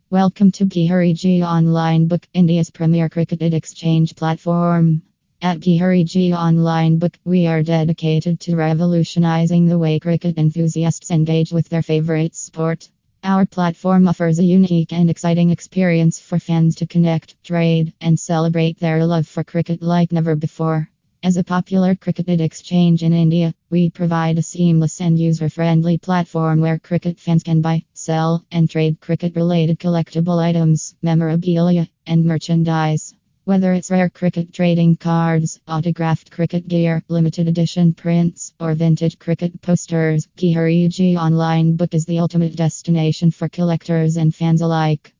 Welcome to Gihariji Online Book, India's premier cricket exchange platform. At Gihariji Online Book, we are dedicated to revolutionizing the way cricket enthusiasts engage with their favorite sport. Our platform offers a unique and exciting experience for fans to connect, trade, and celebrate their love for cricket like never before. As a popular cricket exchange in India, we provide a seamless and user-friendly platform where cricket fans can buy, sell, and trade cricket-related collectible items, memorabilia, and merchandise. Whether it's rare cricket trading cards, autographed cricket gear, limited edition prints, or vintage cricket posters, Gihariji Online Book is the ultimate destination for collectors and fans alike.